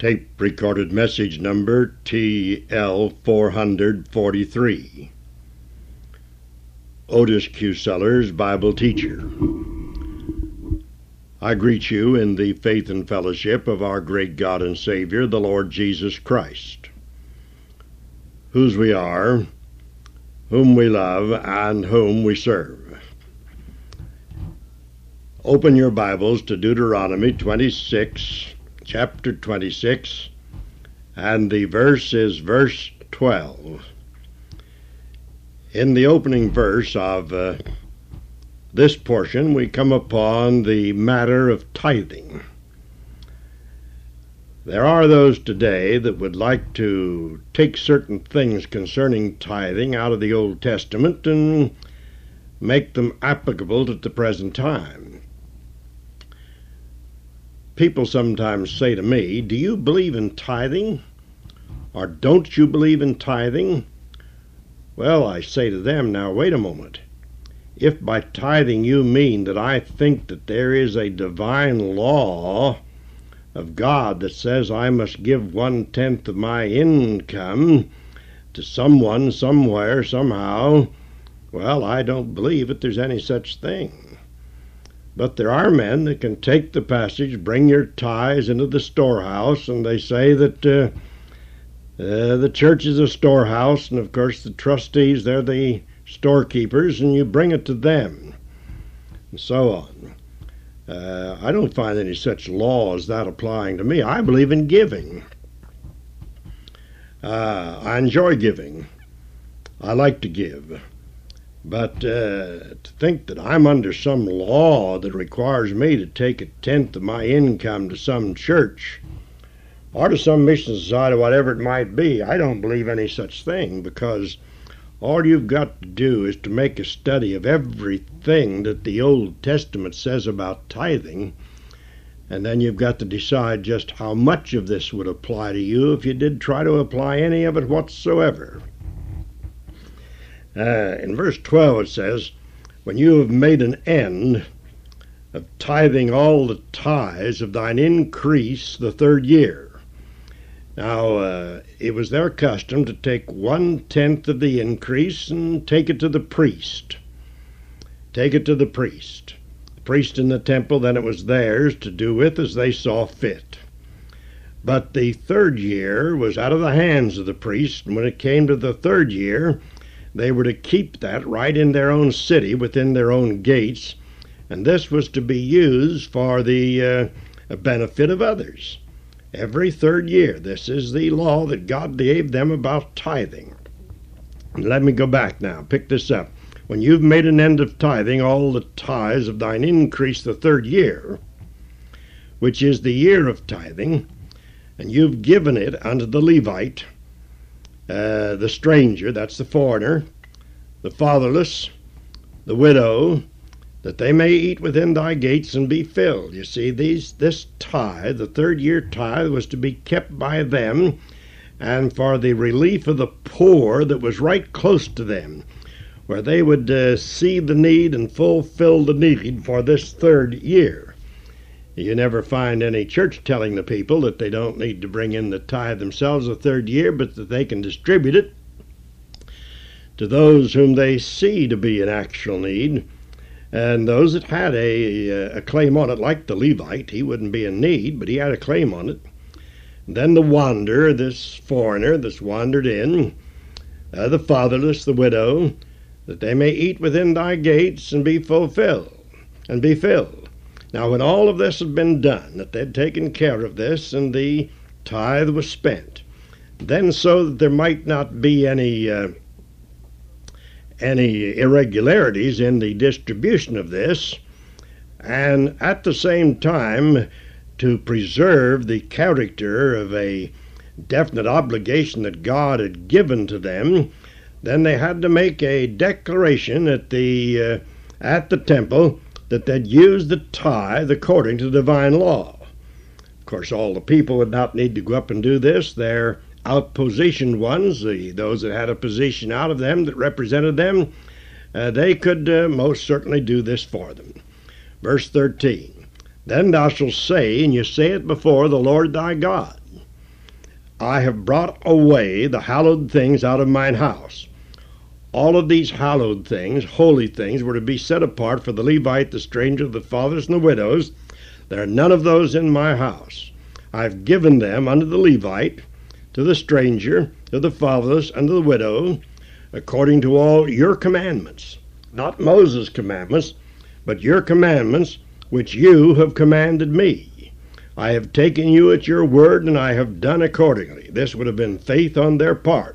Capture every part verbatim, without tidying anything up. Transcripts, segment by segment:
Tape recorded message number T L four forty-three. Otis Q. Sellers, Bible teacher. I greet you in the faith and fellowship of our great God and Savior, the Lord Jesus Christ, whose we are, whom we love, and whom we serve. Open your Bibles to Deuteronomy twenty-six, chapter twenty-six, and the verse is verse twelve. In the opening verse of uh, this portion, we come upon the matter of tithing. There are those today that would like to take certain things concerning tithing out of the Old Testament and make them applicable to the present time. People sometimes say to me, "Do you believe in tithing? Or don't you believe in tithing?" Well, I say to them, now wait a moment. If by tithing you mean that I think that there is a divine law of God that says I must give one-tenth of my income to someone, somewhere, somehow, well, I don't believe that there's any such thing. But there are men that can take the passage, bring your tithes into the storehouse, and they say that uh, uh, the church is a storehouse, and of course the trustees, they're the storekeepers, and you bring it to them, and so on. Uh, I don't find any such law as that applying to me. I believe in giving. Uh, I enjoy giving. I like to give. But uh, to think that I'm under some law that requires me to take a tenth of my income to some church or to some mission society, whatever it might be, I don't believe any such thing, because all you've got to do is to make a study of everything that the Old Testament says about tithing, and then you've got to decide just how much of this would apply to you if you did try to apply any of it whatsoever. Uh, in verse twelve it says, "When you have made an end of tithing all the tithes of thine increase the third year." Now, uh, it was their custom to take one-tenth of the increase and take it to the priest. Take it to the priest. The priest in the temple, then it was theirs to do with as they saw fit. But the third year was out of the hands of the priest, and when it came to the third year, they were to keep that right in their own city, within their own gates, and this was to be used for the uh, benefit of others. Every third year, this is the law that God gave them about tithing. And let me go back now, pick this up. When you've made an end of tithing all the tithes of thine increase the third year, which is the year of tithing, and you've given it unto the Levite, Uh, the stranger, that's the foreigner, the fatherless, the widow, that they may eat within thy gates and be filled. You see, these this tithe, the third year tithe, was to be kept by them, and for the relief of the poor that was right close to them, where they would uh, see the need and fulfill the need for this third year. You never find any church telling the people that they don't need to bring in the tithe themselves the third year, but that they can distribute it to those whom they see to be in actual need, and those that had a, a claim on it, like the Levite. He wouldn't be in need, but he had a claim on it. And then the wanderer, this foreigner that's wandered in, uh, the fatherless, the widow, that they may eat within thy gates and be fulfilled, and be filled. Now, when all of this had been done, that they'd taken care of this, and the tithe was spent, then so that there might not be any uh, any irregularities in the distribution of this, and at the same time to preserve the character of a definite obligation that God had given to them, then they had to make a declaration at the uh, at the temple that they'd use the tithe according to divine law. Of course, all the people would not need to go up and do this. Their outpositioned ones, the, those that had a position out of them that represented them, uh, they could uh, most certainly do this for them. Verse thirteen, "Then thou shalt say, and you say it before the Lord thy God, I have brought away the hallowed things out of mine house. All of these hallowed things, holy things, were to be set apart for the Levite, the stranger, the fathers, and the widows. There are none of those in my house. I've given them unto the Levite, to the stranger, to the fatherless, and to the widow, according to all your commandments. Not Moses' commandments, but your commandments, which you have commanded me. I have taken you at your word, and I have done accordingly. This would have been faith on their part.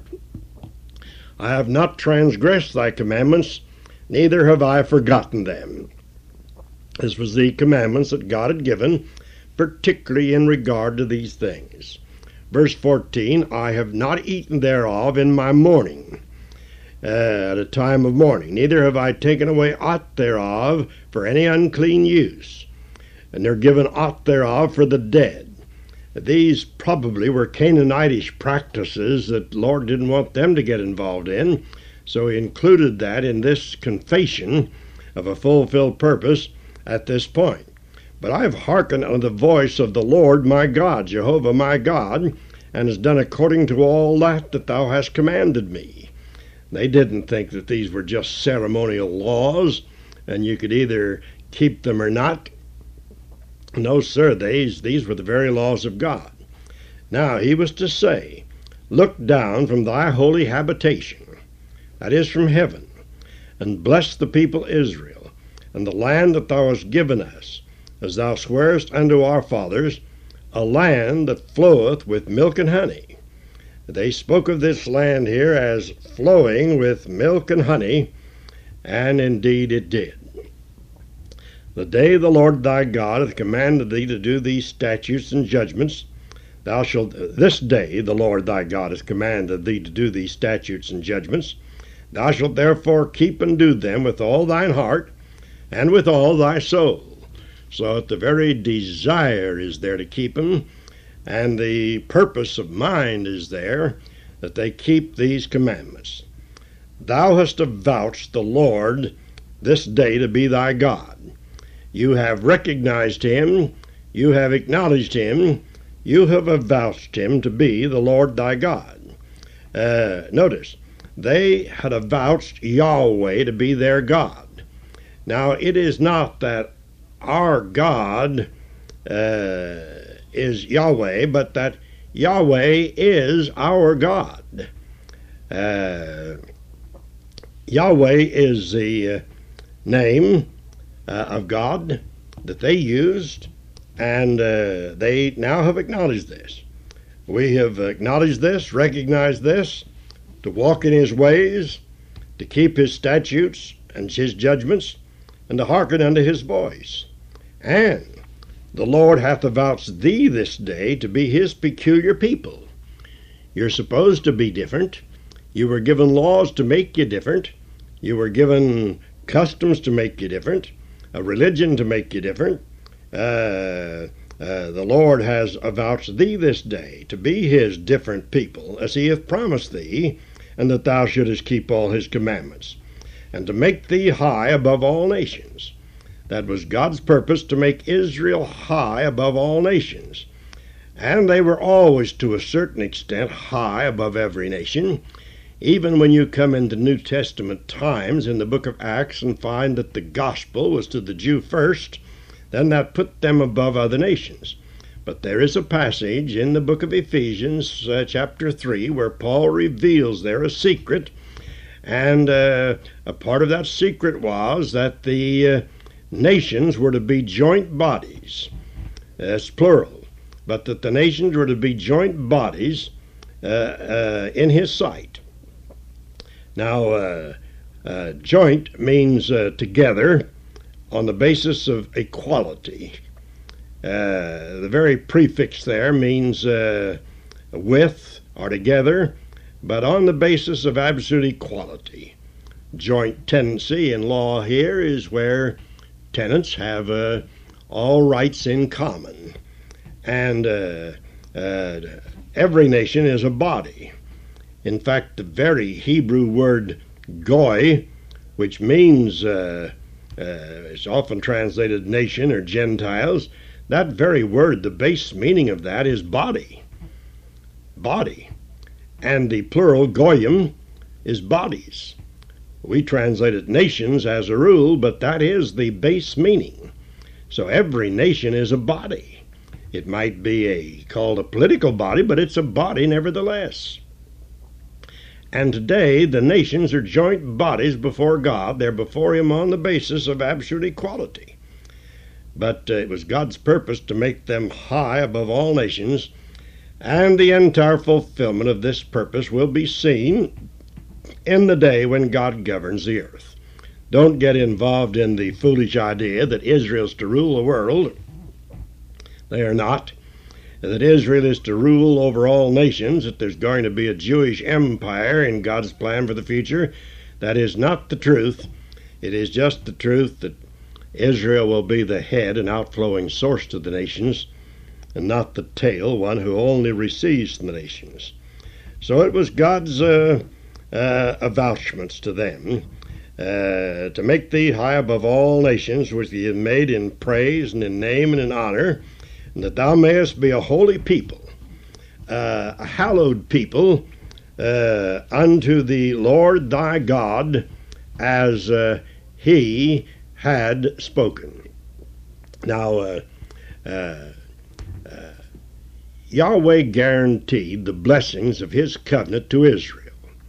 I have not transgressed thy commandments, neither have I forgotten them. This was the commandments that God had given, particularly in regard to these things. Verse fourteen, I have not eaten thereof in my mourning, uh, at a time of mourning, neither have I taken away aught thereof for any unclean use. And they're given aught thereof for the dead. These probably were Canaanitish practices that the Lord didn't want them to get involved in, so he included that in this confession of a fulfilled purpose at this point. But I have hearkened unto the voice of the Lord my God, Jehovah my God, and has done according to all that that thou hast commanded me. They didn't think that these were just ceremonial laws, and you could either keep them or not. No, sir, these, these were the very laws of God. Now he was to say, look down from thy holy habitation, that is from heaven, and bless the people Israel, and the land that thou hast given us, as thou swarest unto our fathers, a land that floweth with milk and honey. They spoke of this land here as flowing with milk and honey, and indeed it did. The day the Lord thy God hath commanded thee to do these statutes and judgments, thou shalt, this day the Lord thy God hath commanded thee to do these statutes and judgments, thou shalt therefore keep and do them with all thine heart, and with all thy soul. So that the very desire is there to keep them, and the purpose of mind is there, that they keep these commandments. Thou hast avouched the Lord this day to be thy God. You have recognized him, you have acknowledged him, you have avouched him to be the Lord thy God. Uh, notice, they had avouched Yahweh to be their God. Now, it is not that our God uh, is Yahweh, but that Yahweh is our God. Uh, Yahweh is the uh, name uh, of God that they used, and uh, they now have acknowledged this. We have acknowledged this, recognized this, to walk in his ways, to keep his statutes and his judgments, and to hearken unto his voice. And the Lord hath avouched thee this day to be his peculiar people. You're supposed to be different. You were given laws to make you different. You were given customs to make you different, a religion to make you different. Uh, uh, the Lord has avouched thee this day to be his different people, as he hath promised thee, and that thou shouldest keep all his commandments, and to make thee high above all nations. That was God's purpose, to make Israel high above all nations. And they were always, to a certain extent, high above every nation. Even when you come into New Testament times in the book of Acts and find that the gospel was to the Jew first, then that put them above other nations. But there is a passage in the book of Ephesians, uh, chapter three, where Paul reveals there a secret, and uh, a part of that secret was that the uh, nations were to be joint bodies. That's plural. But that the nations were to be joint bodies uh, uh, in his sight. Now, uh, uh, joint means uh, together on the basis of equality. Uh, the very prefix there means uh, with or together, but on the basis of absolute equality. Joint tenancy in law here is where tenants have uh, all rights in common. And uh, uh, every nation is a body. In fact, the very Hebrew word goy, which means, uh, uh, it's often translated nation or Gentiles, that very word, the base meaning of that is body. body, and the plural goyim is bodies. We translate it nations as a rule, but that is the base meaning. So every nation is a body. It might be a called a political body, but it's a body nevertheless. And today the nations are joint bodies before God. They're before Him on the basis of absolute equality. But uh, it was God's purpose to make them high above all nations, and the entire fulfillment of this purpose will be seen in the day when God governs the earth. Don't get involved in the foolish idea that Israel's to rule the world. They are not. That Israel is to rule over all nations, that there's going to be a Jewish empire in God's plan for the future. That is not the truth. It is just the truth that Israel will be the head and outflowing source to the nations, and not the tail, one who only receives from the nations. So it was God's uh, uh, avouchments to them, uh, to make thee high above all nations, which he had made in praise and in name and in honor, and that thou mayest be a holy people, uh, a hallowed people, uh, unto the Lord thy God, as uh, he had spoken. Now, uh, uh, uh, Yahweh guaranteed the blessings of his covenant to Israel.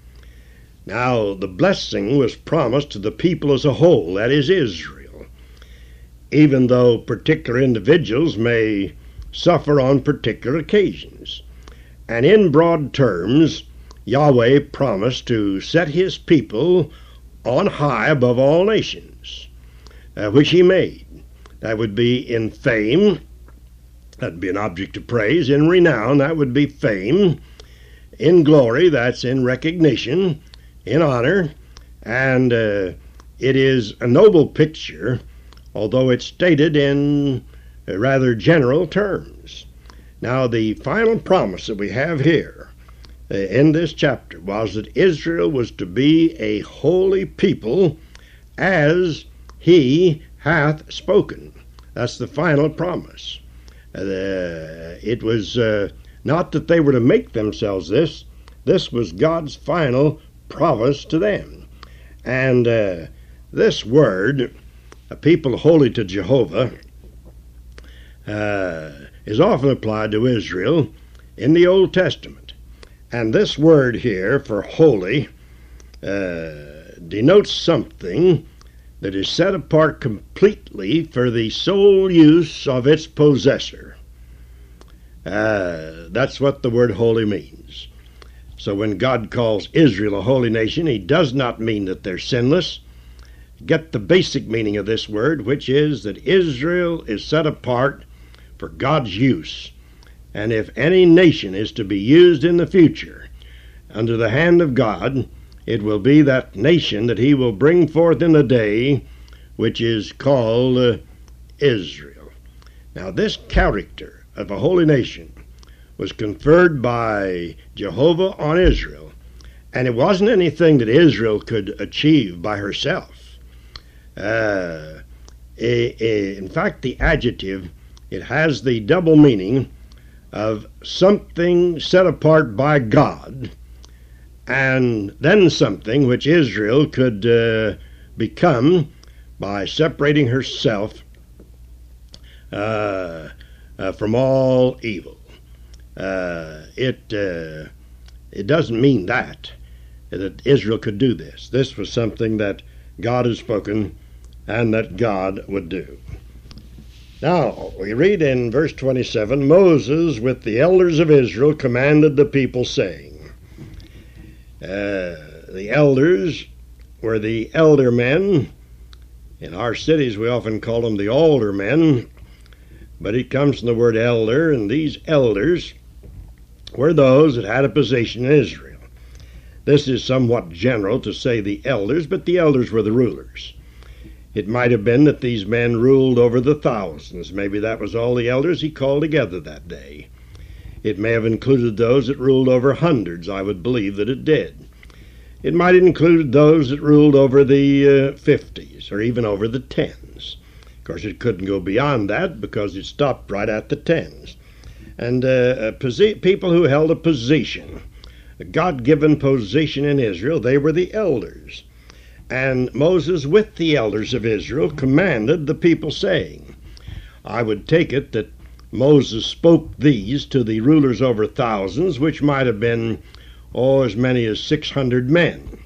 Now, the blessing was promised to the people as a whole, that is Israel, even though particular individuals may suffer on particular occasions. And in broad terms, Yahweh promised to set his people on high above all nations, uh, which he made. That would be in fame, that would be an object of praise. In renown, that would be fame. In glory, that's in recognition, in honor. And uh, it is a noble picture, although it's stated in rather general terms. Now, the final promise that we have here uh, in this chapter was that Israel was to be a holy people as he hath spoken. That's the final promise. Uh, it was uh, not that they were to make themselves this. This was God's final promise to them. And uh, this word, a people holy to Jehovah, uh, is often applied to Israel in the Old Testament. And this word here for holy uh, denotes something that is set apart completely for the sole use of its possessor. Uh, that's what the word holy means. So when God calls Israel a holy nation, he does not mean that they're sinless. Get the basic meaning of this word, which is that Israel is set apart for God's use. And if any nation is to be used in the future under the hand of God, it will be that nation that he will bring forth in the day, which is called uh, Israel. Now, this character of a holy nation was conferred by Jehovah on Israel, and it wasn't anything that Israel could achieve by herself. Uh, a, a, in fact, the adjective, it has the double meaning of something set apart by God, and then something which Israel could uh, become by separating herself uh, uh, from all evil. Uh, it uh, it doesn't mean that that Israel could do this. This was something that God had spoken and that God would do. Now, we read in verse twenty-seven, Moses with the elders of Israel commanded the people, saying, uh, the elders were the elder men. In our cities we often call them the aldermen, but it comes from the word elder, and these elders were those that had a position in Israel. This is somewhat general to say the elders, but the elders were the rulers. It might have been that these men ruled over the thousands. Maybe that was all the elders he called together that day. It may have included those that ruled over hundreds. I would believe that it did. It might have included those that ruled over the uh, fifties or even over the tens. Of course, it couldn't go beyond that because it stopped right at the tens. and uh, posi- people who held a position, a God-given position in Israel. They were the elders. And Moses, with the elders of Israel, commanded the people, saying, I would take it that Moses spoke these to the rulers over thousands, which might have been, oh, as many as six hundred men.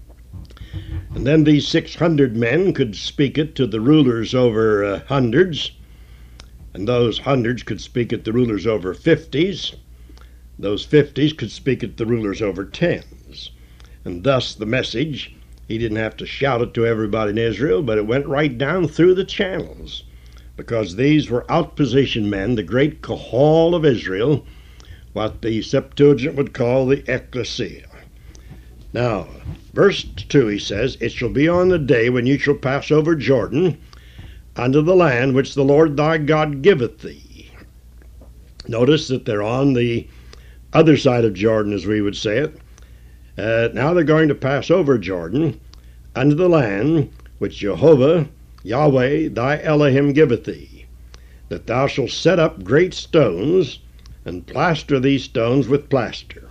And then these six hundred men could speak it to the rulers over uh, hundreds, and those hundreds could speak it to rulers over fifties. Those fifties could speak it to rulers over tens. And thus the message, he didn't have to shout it to everybody in Israel, but it went right down through the channels, because these were outposition men, the great Kahal of Israel, what the Septuagint would call the ecclesia. Now, verse two, he says, It shall be on the day when you shall pass over Jordan unto the land which the Lord thy God giveth thee. Notice that they're on the other side of Jordan, as we would say it. Uh, now they're going to pass over Jordan unto the land which Jehovah, Yahweh, thy Elohim giveth thee, that thou shalt set up great stones, and plaster these stones with plaster.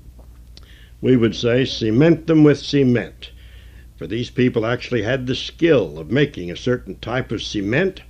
We would say cement them with cement, for these people actually had the skill of making a certain type of cement,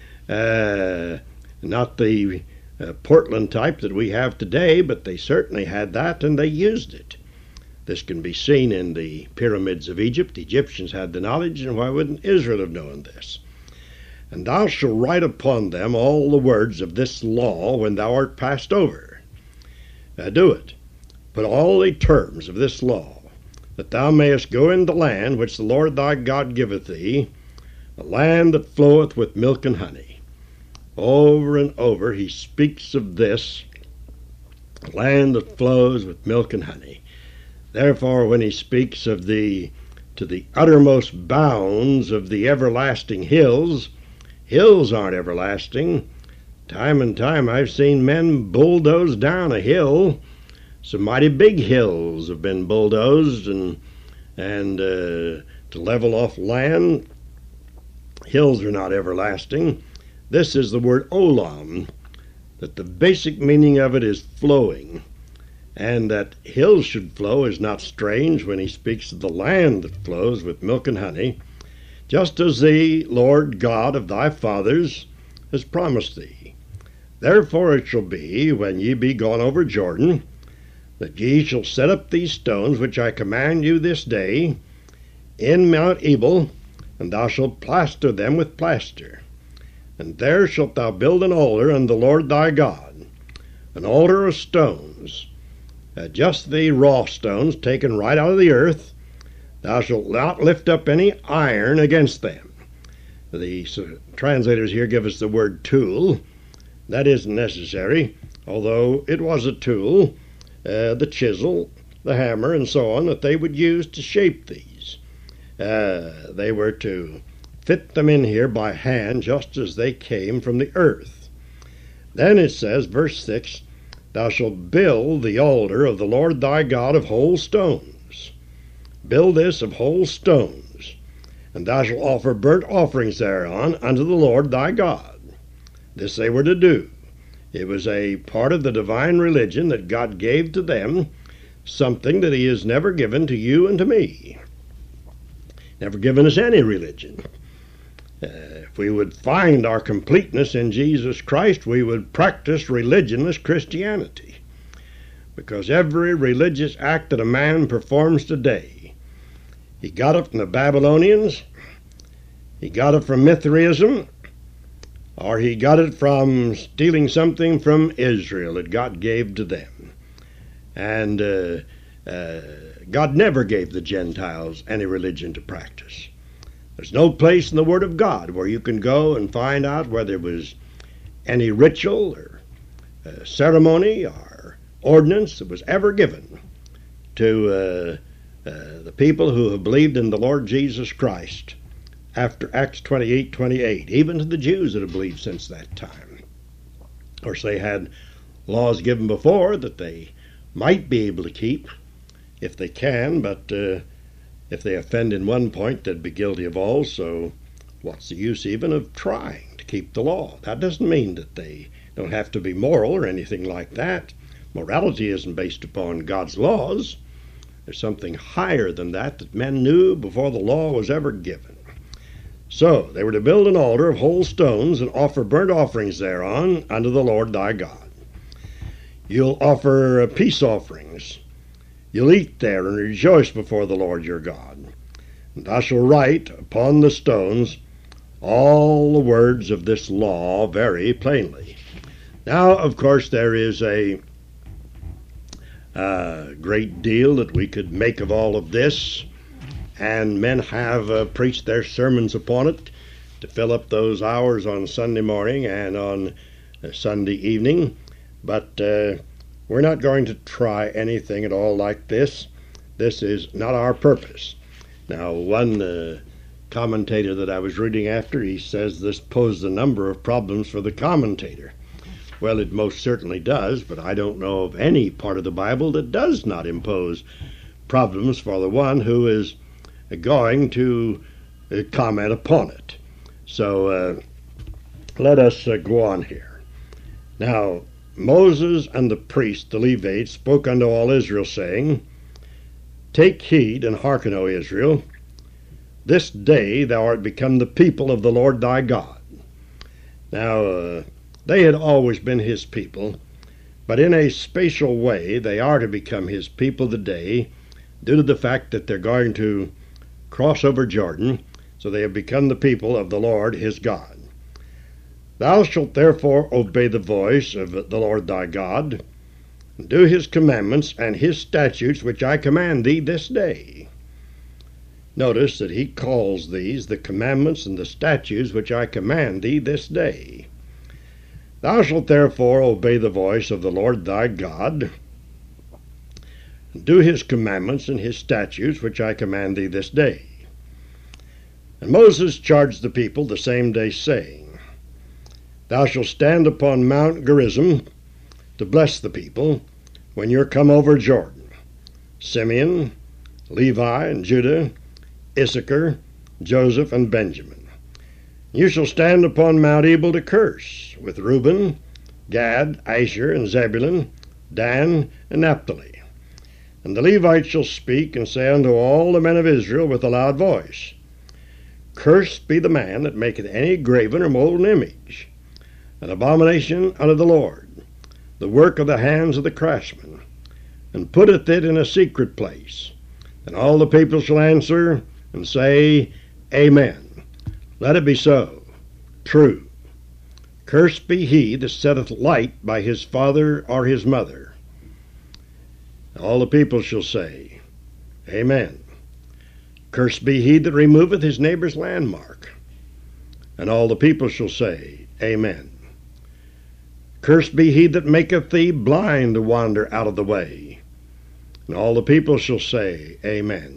uh, not the uh, Portland type that we have today, but they certainly had that, and they used it. This can be seen in the pyramids of Egypt. The Egyptians had the knowledge, and why wouldn't Israel have known this? And thou shalt write upon them all the words of this law when thou art passed over. Now do it. Put all the terms of this law, that thou mayest go in the land which the Lord thy God giveth thee, a land that floweth with milk and honey. Over and over he speaks of this, a land that flows with milk and honey. Therefore, when he speaks of the to the uttermost bounds of the everlasting hills, hills aren't everlasting. Time and time I've seen men bulldoze down a hill. Some mighty big hills have been bulldozed and and uh, to level off land. Hills are not everlasting. This is the word olam, that the basic meaning of it is flowing. And that hills should flow is not strange when he speaks of the land that flows with milk and honey, just as the Lord God of thy fathers has promised thee. Therefore it shall be, when ye be gone over Jordan, that ye shall set up these stones which I command you this day in Mount Ebal, and thou shalt plaster them with plaster. And there shalt thou build an altar unto the Lord thy God, an altar of stones, Uh, just the raw stones taken right out of the earth. Thou shalt not lift up any iron against them. The uh, translators here give us the word tool. That isn't necessary, although it was a tool, uh, the chisel, the hammer, and so on, that they would use to shape these. Uh, they were to fit them in here by hand, just as they came from the earth. Then it says, verse six, Thou shalt build the altar of the Lord thy God of whole stones. Build this of whole stones, and thou shalt offer burnt offerings thereon unto the Lord thy God. This they were to do. It was a part of the divine religion that God gave to them, something that he has never given to you and to me. Never given us any religion. Uh, if we would find our completeness in Jesus Christ, we would practice religionless Christianity. Because every religious act that a man performs today, he got it from the Babylonians, he got it from Mithraism, or he got it from stealing something from Israel that God gave to them. And uh, uh, God never gave the Gentiles any religion to practice. There's no place in the Word of God where you can go and find out whether it was any ritual or uh, ceremony or ordinance that was ever given to uh, uh, the people who have believed in the Lord Jesus Christ after Acts twenty-eight twenty-eight, even to the Jews that have believed since that time. Of course, they had laws given before that they might be able to keep if they can, but uh, if they offend in one point, they'd be guilty of all, so what's the use even of trying to keep the law? That doesn't mean that they don't have to be moral or anything like that. Morality isn't based upon God's laws. There's something higher than that that men knew before the law was ever given. So they were to build an altar of whole stones and offer burnt offerings thereon unto the Lord thy God. You'll offer peace offerings. You'll eat there and rejoice before the Lord your God. And thou shalt write upon the stones all the words of this law very plainly. Now, of course, there is a uh, great deal that we could make of all of this, and men have uh, preached their sermons upon it to fill up those hours on Sunday morning and on uh, Sunday evening. But uh, we're not going to try anything at all like this. This is not our purpose. Now, one uh, commentator that I was reading after, he says this poses a number of problems for the commentator. Well, it most certainly does, but I don't know of any part of the Bible that does not impose problems for the one who is going to uh, comment upon it. So uh, let us uh, go on here. Now, Moses and the priest, the Levites, spoke unto all Israel, saying, Take heed and hearken, O Israel. This day thou art become the people of the Lord thy God. Now, uh, they had always been his people, but in a spatial way they are to become his people today due to the fact that they're going to cross over Jordan, so they have become the people of the Lord his God. Thou shalt therefore obey the voice of the Lord thy God, and do his commandments and his statutes which I command thee this day. Notice that he calls these the commandments and the statutes which I command thee this day. Thou shalt therefore obey the voice of the Lord thy God, and do his commandments and his statutes which I command thee this day. And Moses charged the people the same day, saying, Thou shalt stand upon Mount Gerizim to bless the people when you're come over Jordan. Simeon, Levi, and Judah, Issachar, Joseph, and Benjamin. You shall stand upon Mount Ebal to curse, with Reuben, Gad, Asher, and Zebulun, Dan, and Naphtali. And the Levites shall speak, and say unto all the men of Israel with a loud voice, Cursed be the man that maketh any graven or molten image, an abomination unto the Lord, the work of the hands of the craftsman, and putteth it in a secret place. And all the people shall answer and say, Amen. Let it be so. True. Cursed be he that setteth light by his father or his mother. All the people shall say, Amen. Cursed be he that removeth his neighbor's landmark. And all the people shall say, Amen. Cursed be he that maketh thee blind to wander out of the way. And all the people shall say, Amen.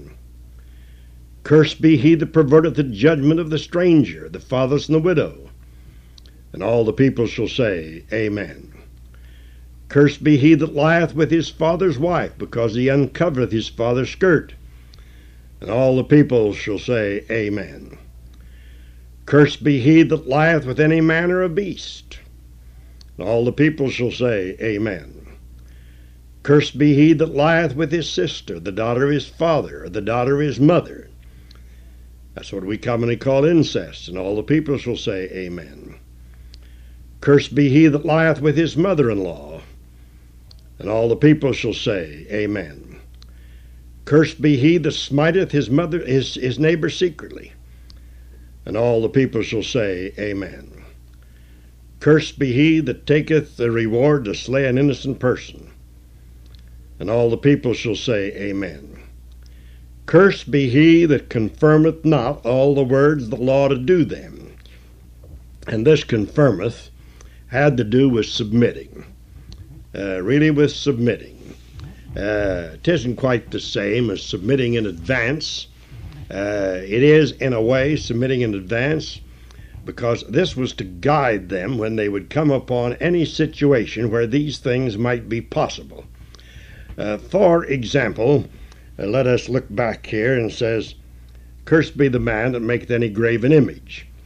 Cursed be he that perverteth the judgment of the stranger, the fatherless and the widow. And all the people shall say, Amen. Cursed be he that lieth with his father's wife, because he uncovereth his father's skirt. And all the people shall say, Amen. Cursed be he that lieth with any manner of beast. And all the people shall say, Amen. Cursed be he that lieth with his sister, the daughter of his father, or the daughter of his mother. That's what we commonly call incest, and all the people shall say, Amen. Cursed be he that lieth with his mother-in-law, and all the people shall say, Amen. Cursed be he that smiteth his mother, his, his neighbor secretly, and all the people shall say, Amen. Cursed be he that taketh the reward to slay an innocent person, and all the people shall say, Amen. Cursed be he that confirmeth not all the words of the law to do them. And this confirmeth had to do with submitting, uh, really with submitting. Uh, it isn't quite the same as submitting in advance. Uh, it is, in a way, submitting in advance, because this was to guide them when they would come upon any situation where these things might be possible. Uh, for example, Uh, let us look back here, and it says, Cursed be the man that maketh any graven image.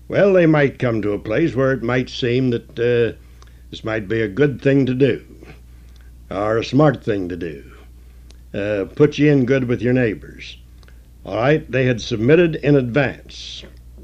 well, they might come to a place where it might seem that uh, this might be a good thing to do, or a smart thing to do. Uh, put you in good with your neighbors. All right, they had submitted in advance,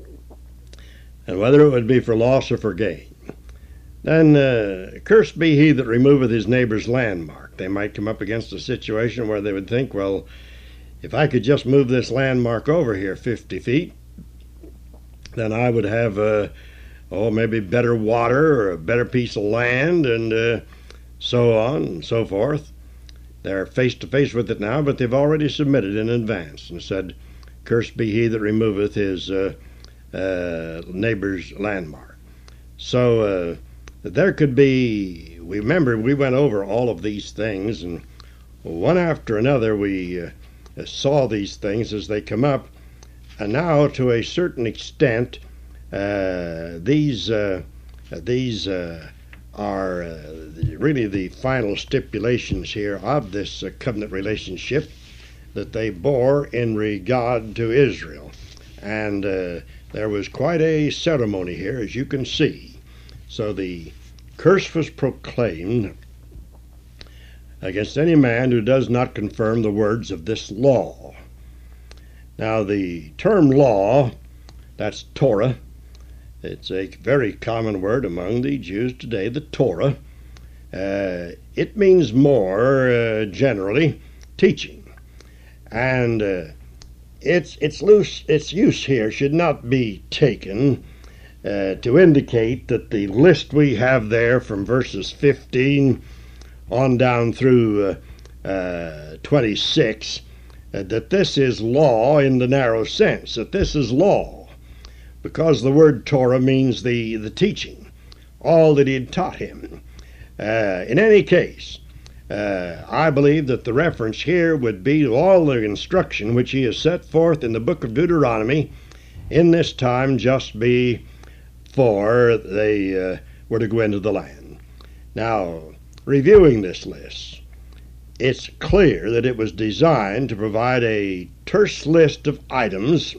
and whether it would be for loss or for gain. Then, uh, cursed be he that removeth his neighbor's landmark. They might come up against a situation where they would think, well, if I could just move this landmark over here fifty feet, then I would have, uh, oh, maybe better water or a better piece of land, and uh, so on and so forth. They're face to face with it now, but they've already submitted in advance and said, cursed be he that removeth his uh, uh, neighbor's landmark. So uh, there could be, we remember we went over all of these things, and one after another we uh, saw these things as they come up. And now, to a certain extent, uh, these uh, these uh, are uh, really the final stipulations here of this uh, covenant relationship that they bore in regard to Israel. And uh, there was quite a ceremony here, as you can see. So the curse was proclaimed against any man who does not confirm the words of this law. Now, the term law, that's Torah. It's a very common word among the Jews today, the Torah. Uh, it means more uh, generally teaching. And uh, its, its, loose, its use here should not be taken uh, to indicate that the list we have there from verses fifteen on down through uh, uh, twenty-six, uh, that this is law in the narrow sense, that this is law, because the word Torah means the, the teaching, all that he had taught him. Uh, in any case, uh, I believe that the reference here would be to all the instruction which he has set forth in the book of Deuteronomy in this time just before they uh, were to go into the land. Now, reviewing this list, it's clear that it was designed to provide a terse list of items,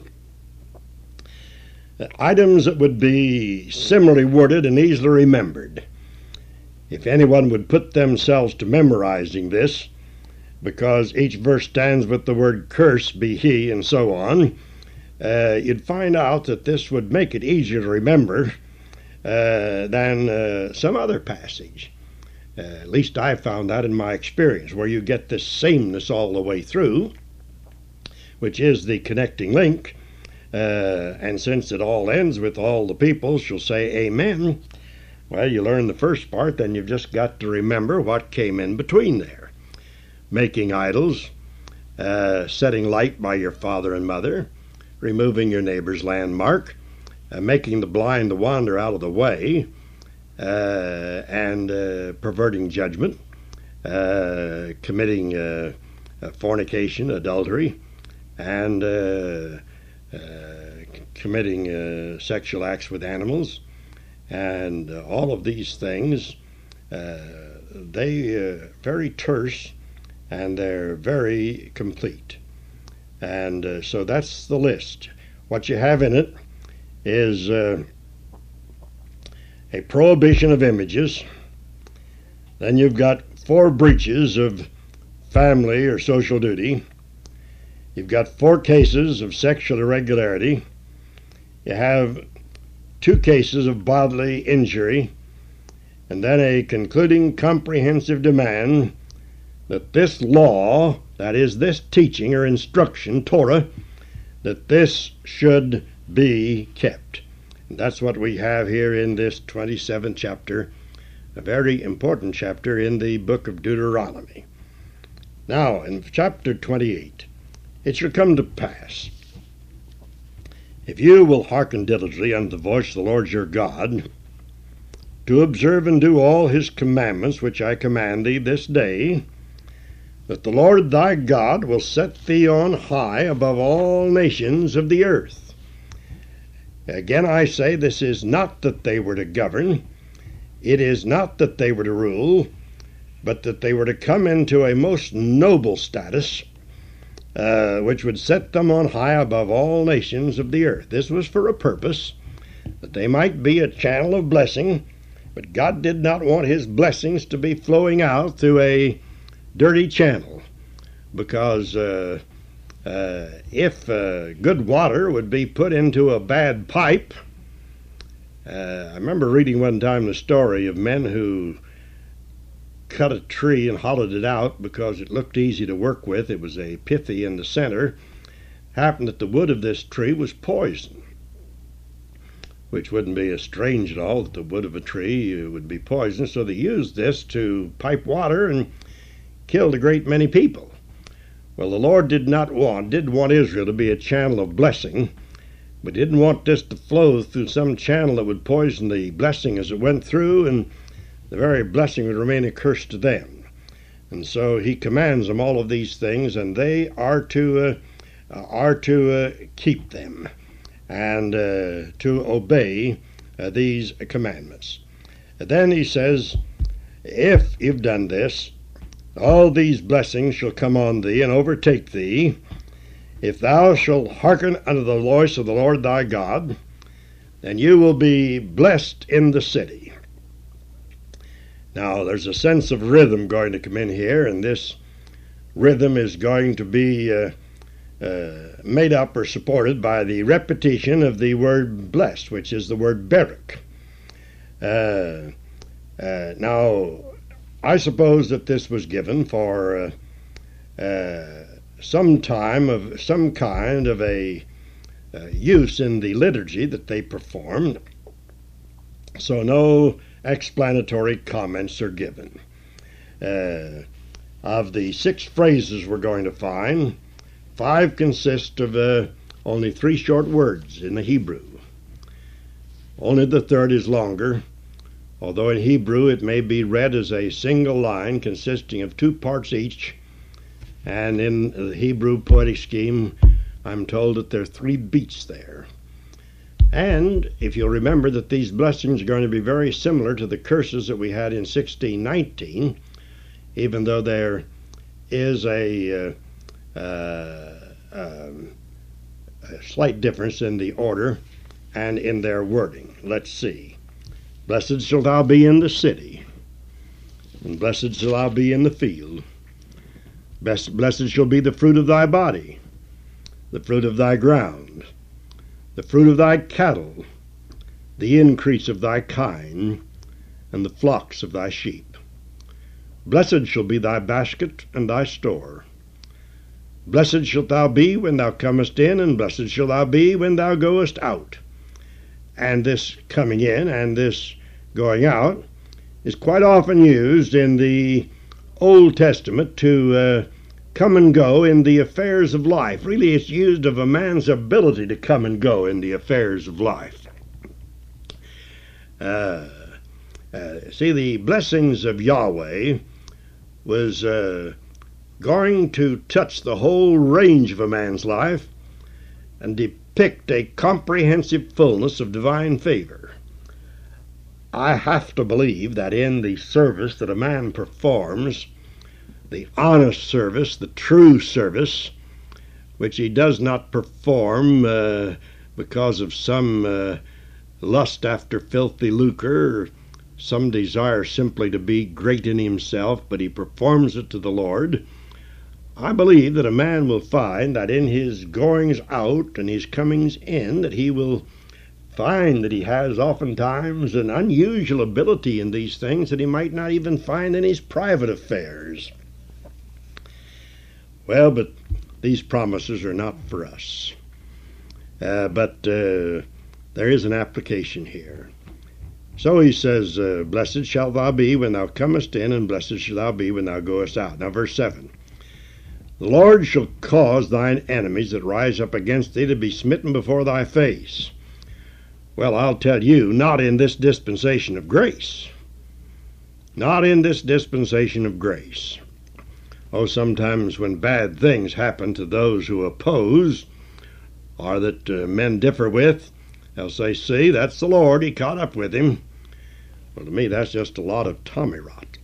items that would be similarly worded and easily remembered. If anyone would put themselves to memorizing this, because each verse stands with the word curse be he and so on, uh, you'd find out that this would make it easier to remember uh, than uh, some other passage. Uh, at least I found that in my experience, where you get this sameness all the way through, which is the connecting link. Uh, and since it all ends with all the people shall say amen, well, you learn the first part, then you've just got to remember what came in between there. Making idols, uh, setting light by your father and mother, removing your neighbor's landmark, uh, making the blind to wander out of the way, Uh, and uh, perverting judgment, uh, committing uh, uh, fornication, adultery, and uh, uh, committing uh, sexual acts with animals, and uh, all of these things, uh, they uh, very terse, and they're very complete. And uh, so that's the list. What you have in it is Uh, a prohibition of images. Then you've got four breaches of family or social duty. You've got four cases of sexual irregularity. You have two cases of bodily injury, and then a concluding comprehensive demand that this law, that is, this teaching or instruction, Torah, that this should be kept. And that's what we have here in this twenty-seventh chapter, a very important chapter in the book of Deuteronomy. Now, in chapter twenty-eight, it shall come to pass, if you will hearken diligently unto the voice of the Lord your God, to observe and do all his commandments which I command thee this day, that the Lord thy God will set thee on high above all nations of the earth. Again I say, this is not that they were to govern, it is not that they were to rule, but that they were to come into a most noble status, uh, which would set them on high above all nations of the earth. This was for a purpose, that they might be a channel of blessing, but God did not want his blessings to be flowing out through a dirty channel, because uh, uh, if uh, good water would be put into a bad pipe, uh, I remember reading one time the story of men who cut a tree and hollowed it out because it looked easy to work with. It was a pithy in the center. Happened that the wood of this tree was poison, which wouldn't be as strange at all that the wood of a tree would be poison. So they used this to pipe water and killed a great many people. Well, the Lord did not want, did want Israel to be a channel of blessing, but didn't want this to flow through some channel that would poison the blessing as it went through, and the very blessing would remain a curse to them. And so he commands them all of these things, and they are to uh, are to uh, keep them and uh, to obey uh, these commandments. And then he says, if you've done this, all these blessings shall come on thee and overtake thee, if thou shalt hearken unto the voice of the Lord thy God, then you will be blessed in the city. Now, there's a sense of rhythm going to come in here, and this rhythm is going to be uh, uh, made up or supported by the repetition of the word blessed, which is the word barak. Uh, uh, now, I suppose that this was given for uh, uh, some time of some kind of a uh, use in the liturgy that they performed, so no explanatory comments are given. Uh, of the six phrases we're going to find, five consist of uh, only three short words in the Hebrew. Only the third is longer, although in Hebrew it may be read as a single line consisting of two parts each, and in the Hebrew poetic scheme I'm told that there are three beats there. And if you'll remember that these blessings are going to be very similar to the curses that we had in sixteen nineteen, even though there is a, uh, uh, um, a slight difference in the order and in their wording. Let's see. Blessed shalt thou be in the city, and blessed shalt thou be in the field. Blessed, blessed shall be the fruit of thy body, the fruit of thy ground, the fruit of thy cattle, the increase of thy kine, and the flocks of thy sheep. Blessed shall be thy basket and thy store. Blessed shalt thou be when thou comest in, and blessed shalt thou be when thou goest out. And this coming in and this going out is quite often used in the Old Testament to uh, come and go in the affairs of life. Really, it's used of a man's ability to come and go in the affairs of life. Uh, uh, see, the blessings of Yahweh was uh, going to touch the whole range of a man's life and depict a comprehensive fullness of divine favor. I have to believe that in the service that a man performs, the honest service, the true service, which he does not perform uh, because of some uh, lust after filthy lucre, or some desire simply to be great in himself, but he performs it to the Lord. I believe that a man will find that in his goings out and his comings in, that he will find that he has oftentimes an unusual ability in these things that he might not even find in his private affairs. Well, but these promises are not for us. Uh, but uh, there is an application here. So he says, uh, blessed shalt thou be when thou comest in, and blessed shalt thou be when thou goest out. Now, verse seven. The Lord shall cause thine enemies that rise up against thee to be smitten before thy face. Well, I'll tell you, not in this dispensation of grace. Not in this dispensation of grace. Oh, sometimes when bad things happen to those who oppose, or that uh, men differ with, they'll say, see, that's the Lord, he caught up with him. Well, to me, that's just a lot of tommy rot.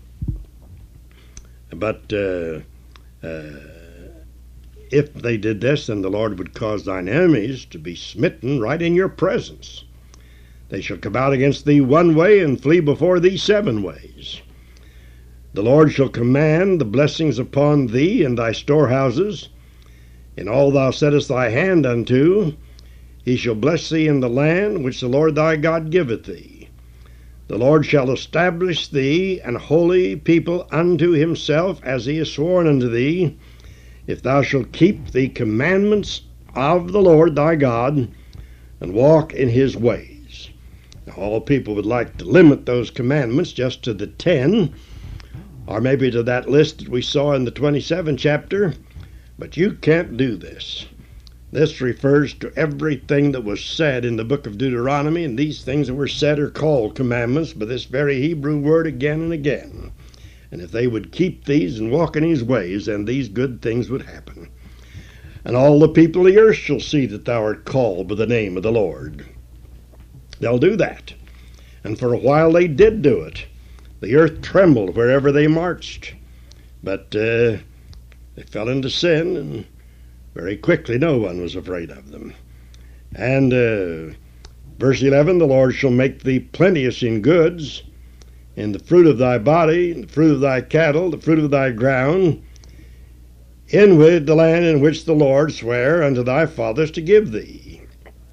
But uh, uh, if they did this, then the Lord would cause thine enemies to be smitten right in your presence. They shall come out against thee one way, and flee before thee seven ways. The Lord shall command the blessings upon thee and thy storehouses, in all thou settest thy hand unto. He shall bless thee in the land which the Lord thy God giveth thee. The Lord shall establish thee an holy people unto himself, as he has sworn unto thee, if thou shalt keep the commandments of the Lord thy God, and walk in his ways. Now, all people would like to limit those commandments just to the ten, or maybe to that list that we saw in the twenty-seventh chapter, but you can't do this. This refers to everything that was said in the book of Deuteronomy, and these things that were said are called commandments by this very Hebrew word again and again. And if they would keep these and walk in his ways, then these good things would happen. And all the people of the earth shall see that thou art called by the name of the Lord. They'll do that. And for a while they did do it. The earth trembled wherever they marched. But uh, they fell into sin, and very quickly no one was afraid of them. And uh, verse eleven, the Lord shall make thee plenteous in goods, in the fruit of thy body, in the fruit of thy cattle, the fruit of thy ground, in with the land in which the Lord sware unto thy fathers to give thee.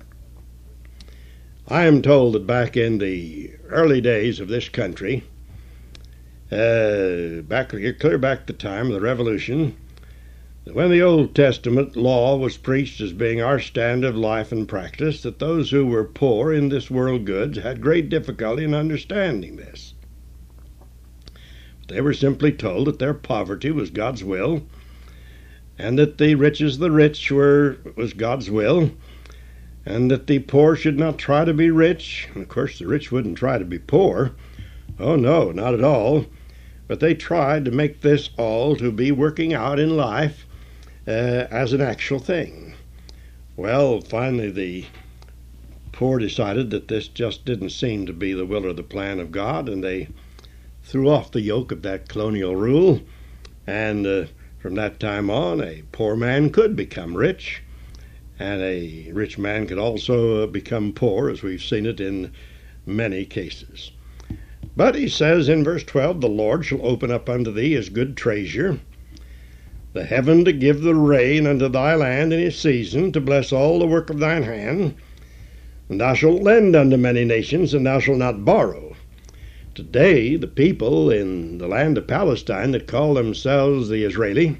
I am told that back in the early days of this country, uh, back clear back the time of the Revolution, that when the Old Testament law was preached as being our standard of life and practice, that those who were poor in this world goods had great difficulty in understanding this. They were simply told that their poverty was God's will, and that the riches of the rich were was God's will, and that the poor should not try to be rich. And of course, the rich wouldn't try to be poor. Oh, no, not at all. But they tried to make this all to be working out in life uh, as an actual thing. Well, finally, the poor decided that this just didn't seem to be the will or the plan of God, and they threw off the yoke of that colonial rule, and uh, from that time on, a poor man could become rich, and a rich man could also uh, become poor, as we've seen it in many cases. But he says in verse twelve, the Lord shall open up unto thee his good treasure, the heaven to give the rain unto thy land in his season, to bless all the work of thine hand. And thou shalt lend unto many nations, and thou shalt not borrow. Today, the people in the land of Palestine that call themselves the Israeli,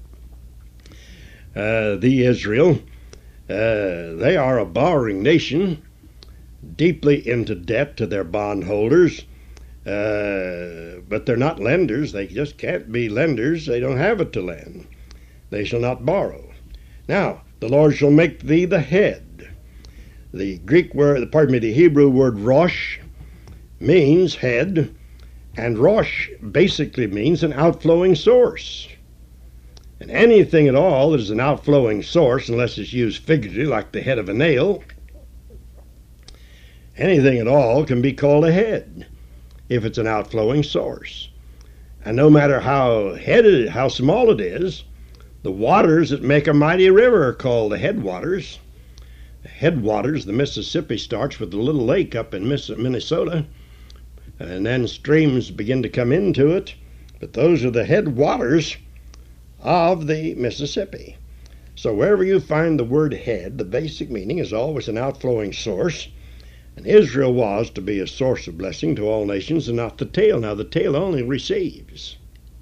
uh, the Israel, uh, they are a borrowing nation, deeply into debt to their bondholders, uh, but they're not lenders. They just can't be lenders. They don't have it to lend. They shall not borrow. Now, the Lord shall make thee the head. The Greek word, pardon me, the Hebrew word rosh means head, and rosh basically means an outflowing source. And anything at all that is an outflowing source, unless it's used figuratively like the head of a nail, anything at all can be called a head if it's an outflowing source. And no matter how headed, how small it is, the waters that make a mighty river are called the headwaters. The headwaters, the Mississippi starts with a little lake up in Minnesota, and then streams begin to come into it, but those are the headwaters of the Mississippi. So wherever you find the word head, the basic meaning is always an outflowing source, and Israel was to be a source of blessing to all nations and not the tail. Now the tail only receives.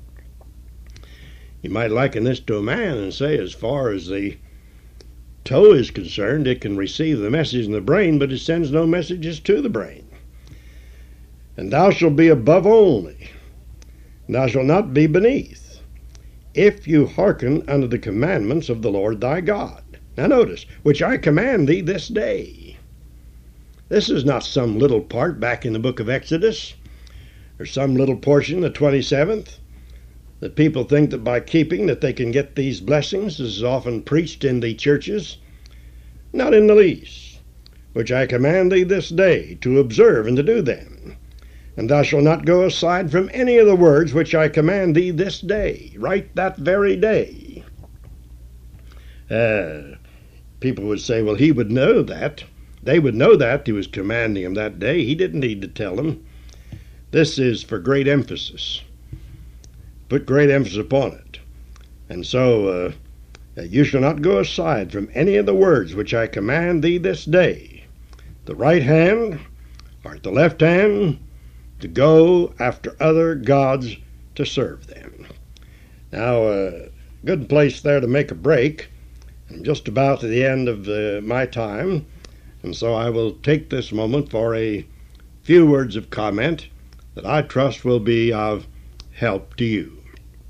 You might liken this to a man and say, as far as the toe is concerned, it can receive the message in the brain, but it sends no messages to the brain. And thou shalt be above only, and thou shalt not be beneath, if you hearken unto the commandments of the Lord thy God. Now notice, which I command thee this day. This is not some little part back in the book of Exodus, or some little portion, the twenty-seventh, that people think that by keeping that they can get these blessings. This is often preached in the churches. Not in the least. Which I command thee this day to observe and to do them. And thou shalt not go aside from any of the words which I command thee this day, right that very day. Uh, people would say, well, he would know that. They would know that he was commanding them that day. He didn't need to tell them. This is for great emphasis. Put great emphasis upon it. And so, uh, you shall not go aside from any of the words which I command thee this day, the right hand or at the left hand, to go after other gods to serve them. Now, uh, good place there to make a break. I'm just about to the end of uh, my time, and so I will take this moment for a few words of comment that I trust will be of help to you.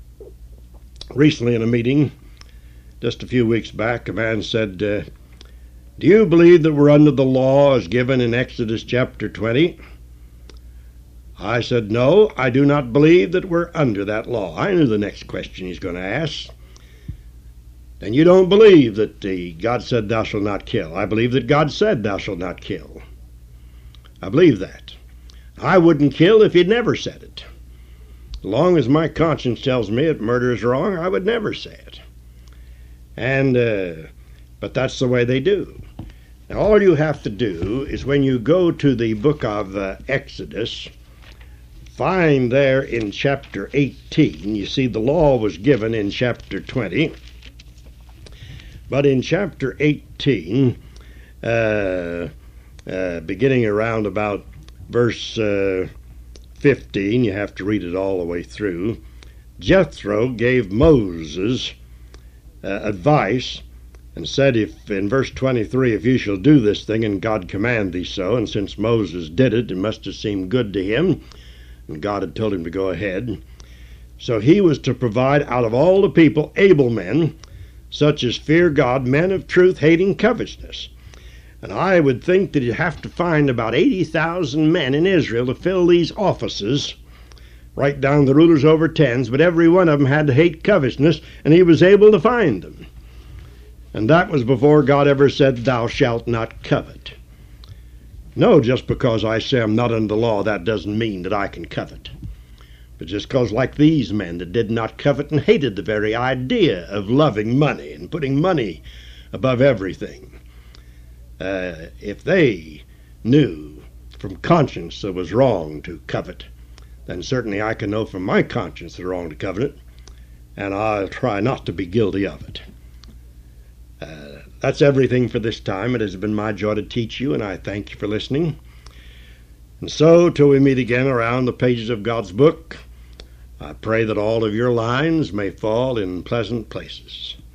Recently in a meeting, just a few weeks back, a man said, uh, do you believe that we're under the law as given in Exodus chapter twenty? I said, no, I do not believe that we're under that law. I knew the next question he's going to ask. Then you don't believe that the, God said thou shalt not kill. I believe that God said thou shalt not kill. I believe that. I wouldn't kill if he'd never said it. As long as my conscience tells me that murder is wrong, I would never say it. And, uh, but that's the way they do. Now, all you have to do is when you go to the book of uh, Exodus, find there in chapter eighteen, you see the law was given in chapter twenty, but in chapter eighteen, uh, uh, beginning around about verse uh, fifteen, you have to read it all the way through, Jethro gave Moses uh, advice and said, if in verse twenty-three, if you shall do this thing and God command thee so, and since Moses did it, it must have seemed good to him, and God had told him to go ahead. So he was to provide out of all the people able men, such as fear God, men of truth, hating covetousness. And I would think that you'd have to find about eighty thousand men in Israel to fill these offices, write down the rulers over tens, but every one of them had to hate covetousness, and he was able to find them. And that was before God ever said, thou shalt not covet. No, just because I say I'm not under the law, that doesn't mean that I can covet. But just because, like these men that did not covet and hated the very idea of loving money and putting money above everything, uh, if they knew from conscience that it was wrong to covet, then certainly I can know from my conscience that it's wrong to covet it, and I'll try not to be guilty of it. Uh, that's everything for this time. It has been my joy to teach you, and I thank you for listening. And so, till we meet again around the pages of God's book, I pray that all of your lines may fall in pleasant places.